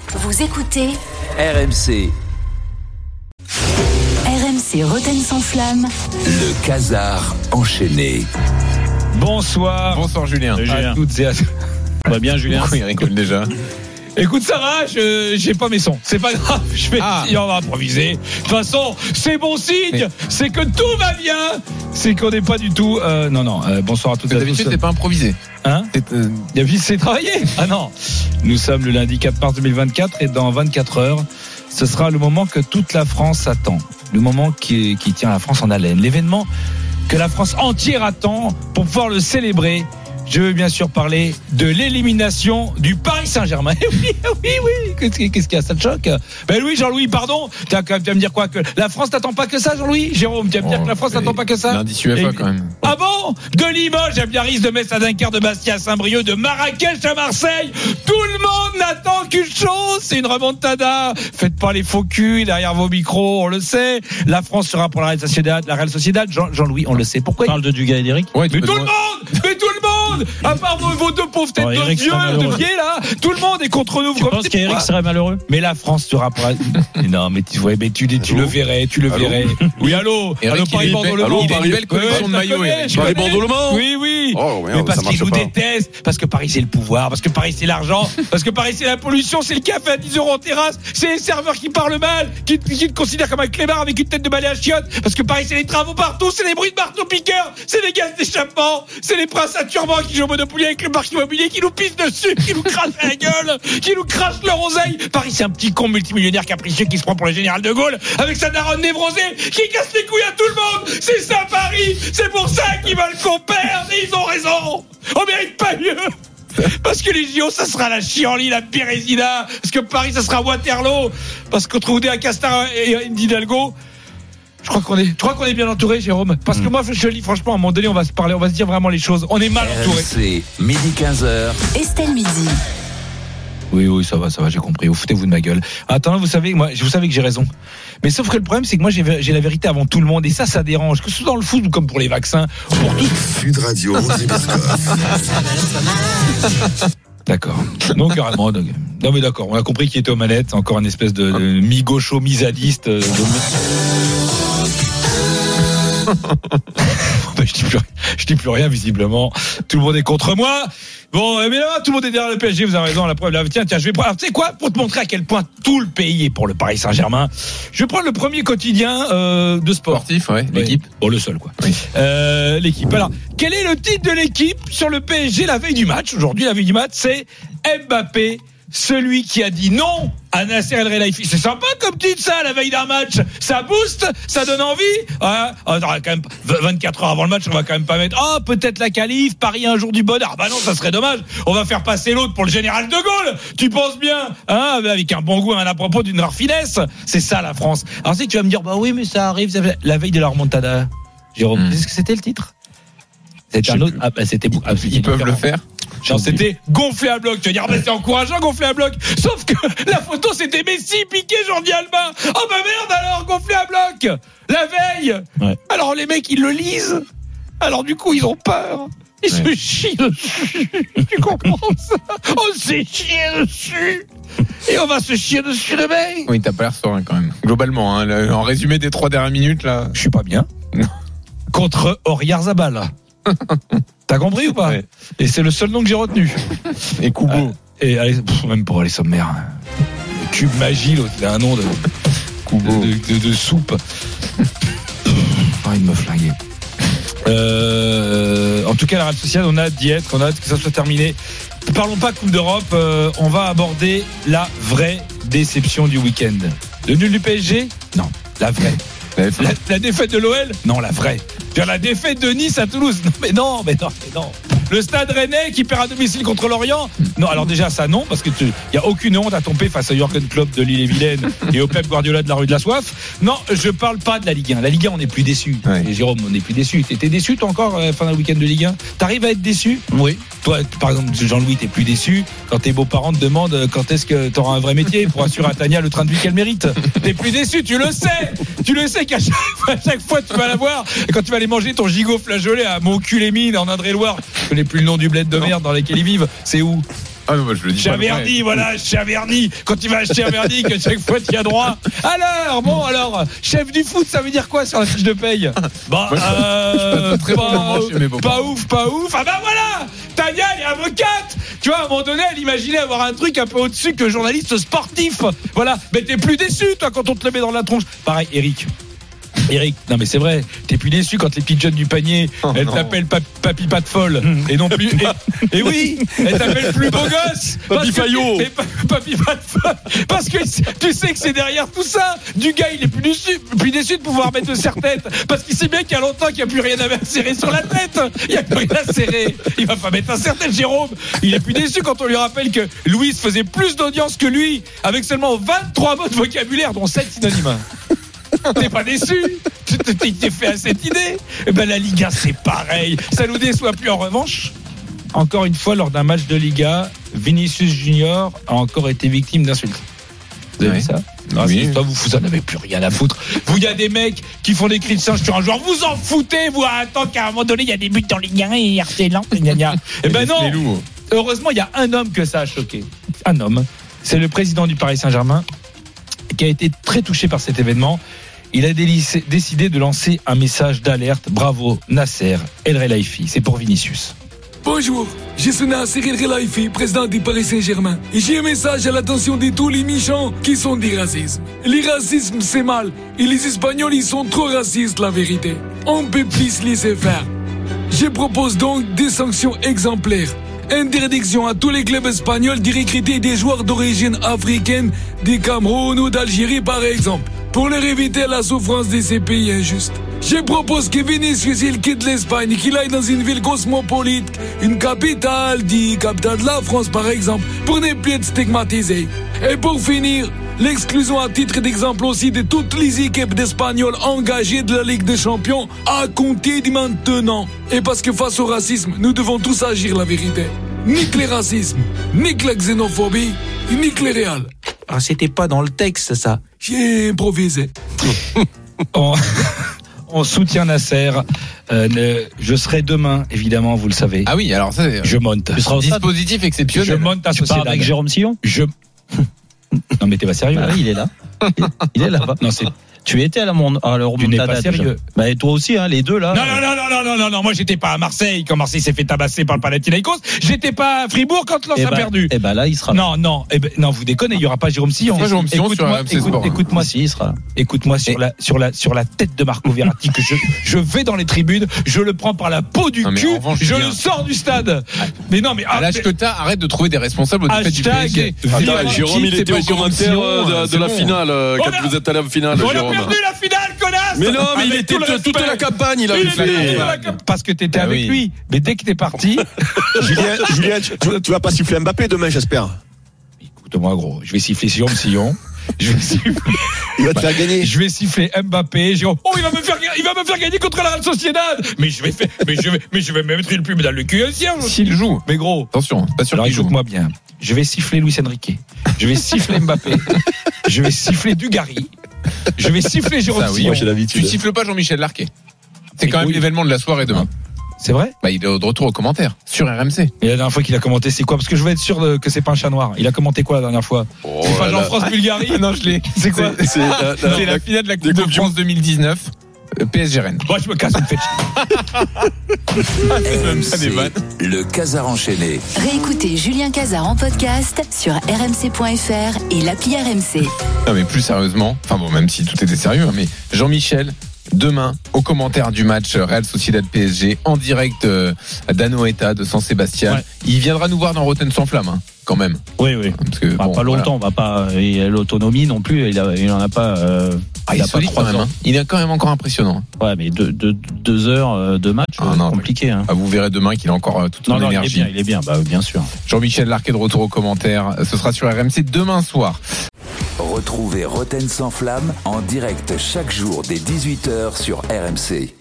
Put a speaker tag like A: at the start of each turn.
A: Vous écoutez
B: RMC.
A: RMC Rotten sans flamme.
B: Le Casar enchaîné.
C: Bonsoir.
D: Bonsoir Julien.
C: À toutes et à tous.
D: Ça va bien Julien? Il rigole déjà.
C: Écoute, ça va, j'ai pas mes sons. C'est pas grave, on va improviser. De toute façon, c'est bon signe. C'est que tout va bien. C'est qu'on n'est pas du tout. Bonsoir à toutes et à tous.
D: D'habitude, c'est pas improvisé.
C: Hein? C'est travaillé. Ah non. Nous sommes le lundi 4 mars 2024 et dans 24 heures, ce sera le moment que toute la France attend. Le moment qui tient la France en haleine. L'événement que la France entière attend pour pouvoir le célébrer. Je veux bien sûr parler de l'élimination du Paris Saint-Germain. Oui. Qu'est-ce qu'il y a, ça te choque? Ben oui, Jean-Louis, pardon. Tu vas me dire quoi? Que la France t'attend pas que ça, Jean-Louis? Jérôme, tu vas me dire que la France t'attend pas que ça?
D: L'indice UEFA quand même.
C: Ah bon? De Limoges à Biarritz, de Metz à Dunkerque, de Bastia à Saint-Brieuc, de Marrakech à Marseille. Tout le monde n'attend qu'une chose, c'est une remontada. Faites pas les faux culs derrière vos micros, on le sait. La France sera pour la Real Sociedad. Jean-Louis, on le sait. Pourquoi?
E: Parle de Dugas et d'Eric.
C: Mais tout le monde! À part vos deux pauvres têtes de vieux, de vieilles là, tout le monde est contre nous.
E: Tu penses qu'Eric serait malheureux?
C: Mais la France sera pour la... Non, mais tu le verrais. Oui, allô, Paris-Bordeaux-Le-Mans.
D: Il a une belle collection de maillots.
C: Paris-Bordeaux-Le-Mans. Oui.
D: Oh,
C: mais parce qu'ils nous détestent, parce que Paris c'est le pouvoir, parce que Paris c'est l'argent, parce que Paris c'est la pollution, c'est le café à 10 € en terrasse, c'est les serveurs qui parlent mal, qui te considèrent comme un clébard avec une tête de balai à chiottes, parce que Paris c'est les travaux partout, c'est les bruits de marteau-piqueurs, c'est les gaz d'échappement, c'est les princes à turban qui jouent au Monopoly avec le parc immobilier, qui nous pissent dessus, qui nous crachent la gueule, qui nous crachent leur oseille. Paris c'est un petit con multimillionnaire capricieux qui se prend pour le général de Gaulle, avec sa daronne névrosée, qui casse les couilles à tout le monde. C'est ça Paris, c'est pour ça qu'ils veulent qu'on perde, et ils ont raison. On mérite pas mieux. Parce que les JO ça sera la Chienlit, la Bérésina, parce que Paris ça sera Waterloo, parce qu'entre Oudéa Castar et Hidalgo, je crois qu'on est bien entouré, Jérôme. Parce que moi, je lis franchement, à un moment donné, on va se dire vraiment les choses. On est mal entouré.
B: C'est midi 15h.
A: Estelle Midi.
C: Oui, ça va, j'ai compris. Vous foutez-vous de ma gueule. Attends, vous savez que j'ai raison. Mais sauf que le problème, c'est que moi, j'ai la vérité avant tout le monde. Et ça dérange. Que ce soit dans le foot ou comme pour les vaccins. Pour tout.
F: Sud Radio,
C: D'accord. Donc, carrément. Non, mais d'accord. On a compris qui était aux manettes. Encore une espèce de mi-gaucho, mi-zadiste. Je dis plus rien visiblement. Tout le monde est contre moi. Bon, mais là, tout le monde est derrière le PSG. Vous avez raison. La preuve, là, tiens, je vais prendre. Alors, tu sais quoi, pour te montrer à quel point tout le pays est pour le Paris Saint-Germain, je vais prendre le premier quotidien de sport.
D: Sportif, ouais. L'équipe.
C: Bon, le seul, quoi.
D: Oui.
C: L'équipe. Alors, quel est le titre de l'équipe sur le PSG la veille du match? Aujourd'hui, la veille du match, c'est Mbappé, celui qui a dit non à Nasser El Khelaifi. C'est sympa comme titre ça, la veille d'un match. Ça booste, ça donne envie. Quand même 24 heures avant le match, on va quand même pas mettre peut-être la qualif, Paris un jour du bonheur. Bah non, ça serait dommage. On va faire passer l'autre pour le général de Gaulle. Tu penses bien, avec un bon goût, un à propos d'une rare finesse. C'est ça la France. Alors tu vas me dire oui, mais ça arrive la veille de la remontada. Jérôme, est-ce que c'était le titre? C'était un autre. C'était
D: ils peuvent le faire.
C: Genre c'était gonflé à bloc. Tu vas dire c'est encourageant gonflé à bloc. Sauf que la photo c'était Messi, Piqué, Jordi Alba. Oh bah merde alors, gonflé à bloc la veille. Ouais. Alors les mecs ils le lisent. Alors du coup ils ont peur. Ils se chient dessus. Tu comprends ça? On s'est chié dessus. Et on va se chier dessus demain.
D: Oui, t'as pas l'air serein quand même. Globalement, en résumé des 3 dernières minutes là.
C: Je suis pas bien. Contre Oyarzabal. T'as compris ou pas? Ouais. Et c'est le seul nom que j'ai retenu.
D: Et Kubo.
C: Et même pour les sommaires. Cube Magie, l'autre, il a un nom de Kubo. De soupe. Il me flinguait. En tout cas, la Real Sociedad, on a hâte d'y être, on a hâte que ça soit terminé. Ne parlons pas Coupe d'Europe, on va aborder la vraie déception du week-end. Le nul du PSG? Non, la vraie. La défaite de l'OL? Non, la vraie. La défaite de Nice à Toulouse? Non, mais non. Le Stade Rennais qui perd à domicile contre Lorient? Non, alors déjà ça non, parce que il y a aucune honte à tomber face à Jürgen Klopp de l'Ille-et-Vilaine et au Pep Guardiola de la rue de la Soif. Non, je parle pas de la Ligue 1. La Ligue 1, on n'est plus déçu. Ouais. Et Jérôme, on n'est plus déçu. T'étais déçu toi encore fin d'un week-end de Ligue 1? T'arrives à être déçu? Oui. Toi, par exemple, Jean-Louis, t'es plus déçu quand tes beaux-parents te demandent quand est-ce que t'auras un vrai métier pour assurer à Tania le train de vie qu'elle mérite. T'es plus déçu, tu le sais. Tu le sais qu'à chaque fois tu vas la voir et quand tu vas aller manger ton gigot flageolet à Montculémine en Indre-et-Loire, je connais plus le nom du bled de merde dans lequel ils vivent. C'est où?
D: Ah non, moi je le dis pas.
C: Chaverny, voilà, Chaverny. Quand tu vas acheter un verdict, à chaque fois tu y as droit. Alors, chef du foot, ça veut dire quoi sur la fiche de paye? Bah,
D: très bon moment chez mes beaux-parents.
C: pas ouf. Ah bah voilà, Tania, elle est avocate. Tu vois, à un moment donné, elle imaginait avoir un truc un peu au-dessus que journaliste sportif. Voilà, mais t'es plus déçu, toi, quand on te le met dans la tronche. Pareil, Eric, non mais c'est vrai, t'es plus déçu quand les petites jeunes du panier, elles t'appellent papy pas de folle et non plus et oui, elles t'appellent plus beau gosse, papy Fayot, papy pas de folle, parce que tu sais que c'est derrière tout ça. Du gars, il est plus déçu de pouvoir mettre de serre-tête, parce qu'il sait bien qu'il y a longtemps qu'il n'y a plus rien à serrer sur la tête, il n'y a plus rien à serrer, il va pas mettre un serre-tête. Jérôme, il est plus déçu quand on lui rappelle que Louis faisait plus d'audience que lui avec seulement 23 mots de vocabulaire dont 7 synonymes. T'es pas déçu? Tu t'es fait à cette idée? Eh ben la Liga c'est pareil. Ça nous déçoit plus. En revanche, encore une fois lors d'un match de Liga, Vinicius Junior a encore été victime d'insultes. Vous avez vu ça? Non, oui. Vous en avez plus rien à foutre. Vous, il y a des mecs qui font des cris de singe sur un joueur. Vous en foutez, vous, attends qu'à un moment donné il y a des buts dans Ligue 1 et RT Lens. Eh ben non. Heureusement, il y a un homme que ça a choqué. Un homme. C'est le président du Paris Saint-Germain qui a été très touché par cet événement. Il a décidé de lancer un message d'alerte. Bravo Nasser El Khelaifi. C'est pour Vinicius.
F: Bonjour, je suis Nasser El Khelaifi, président du Paris Saint-Germain. Et j'ai un message à l'attention de tous les méchants qui sont du racisme. Le racisme, c'est mal. Et les Espagnols, ils sont trop racistes, la vérité. On peut plus laisser faire. Je propose donc des sanctions exemplaires. Interdiction à tous les clubs espagnols de recruter des joueurs d'origine africaine, du Cameroun ou d'Algérie par exemple, pour leur éviter la souffrance de ces pays injustes. Je propose que Vinicius il quitte l'Espagne, qu'il aille dans une ville cosmopolite, une capitale de la France par exemple, pour ne plus être stigmatisé. Et pour finir, l'exclusion à titre d'exemple aussi de toutes les équipes d'Espagnols engagées de la Ligue des Champions à compter de maintenant. Et parce que face au racisme, nous devons tous agir, la vérité. Ni que le racisme, ni que la xénophobie, ni que le réel.
G: Ah, c'était pas dans le texte, ça.
F: J'ai improvisé.
C: On soutient Nasser. Je serai demain, évidemment, vous le savez.
D: Ah oui, alors ça,
C: je monte.
D: Tu seras au dispositif exceptionnel.
C: Je monte à Sociedad.
E: Avec Jérôme Sillon.
C: Non mais t'es pas sérieux.
E: Ah oui, il est là. Il est là-bas.
C: Non, c'est.
E: Tu étais à la remontada.
C: Tu n'es pas sérieux.
E: Bah, et toi aussi, hein, les deux là.
C: Non. Moi, j'étais pas à Marseille quand Marseille s'est fait tabasser par le Panathinaikos. J'étais pas à Fribourg quand Lens a perdu.
E: Et bah là, il sera.
C: Non, vous déconnez. Il y aura pas Jérôme Sillon.
D: Jérôme Sillon sur RMC Sport.
C: Écoute-moi,
E: si, il sera.
C: Écoute-moi sur la tête de Marco Verratti que je vais dans les tribunes, je le prends par la peau du cul, je le sors du stade. Mais non, mais
D: à l'âge que t'as, arrête de trouver des responsables au défaite du PSG.
H: Jérôme, il était au commentaire de la finale quand vous êtes allé en finale.
C: On a perdu la finale, connasse.
H: Mais non, mais il était toute la campagne, il avait fait.
C: Parce que t'étais avec lui. Mais dès que t'es parti.
I: Julien, tu vas pas siffler Mbappé demain, j'espère.
C: Écoute-moi, gros, je vais siffler Sillon. Il
I: va te faire gagner.
C: Je vais siffler Mbappé. Il va me faire gagner contre la Real Sociedad. Mais je vais me mettre une pub dans le cul
D: s'il joue.
C: Mais gros,
D: attention, pas sûr qu'il joue.
C: Écoute-moi bien. Je vais siffler Luis Enrique. Je vais siffler Mbappé. Je vais siffler Dugarry. Je vais siffler Jérôme Sillon.
D: Tu siffles pas Jean-Michel Larquet. C'est quand même l'événement de la soirée demain.
C: C'est vrai?
D: Bah, il est de retour aux commentaires sur RMC.
C: Et la dernière fois qu'il a commenté, c'est quoi? Parce que je veux être sûr que c'est pas un chat noir. Il a commenté quoi la dernière fois? C'est pas Jean-France-Bulgarie?
D: Non, je l'ai. C'est quoi? C'est la finale de la Coupe de France 2019. PSG Rennes.
C: Moi, je me casse, me fait
B: RMC, le Casar enchaîné.
A: Réécoutez Julien Casar en podcast sur rmc.fr et l'appli RMC.
D: Non, mais plus sérieusement, enfin bon, même si tout était sérieux, mais Jean-Michel, demain, au commentaire du match Real Sociedad PSG, en direct d'Anoeta, de San Sébastien. Ouais. Il viendra nous voir dans Rotten sans flamme, hein, quand même.
E: Oui.
D: Parce que,
E: pas longtemps, on va pas. L'autonomie non plus, il en a pas.
D: Il a pas 3 ans. Hein. Il est quand même encore impressionnant.
E: Ouais, mais 2 heures de match, compliqué. Hein.
D: Vous verrez demain qu'il a encore toute son énergie.
E: Il est bien, bien sûr.
D: Jean-Michel Larquet de retour au commentaire. Ce sera sur RMC demain soir.
B: Retrouvez Rotten sans flamme en direct chaque jour dès 18h sur RMC.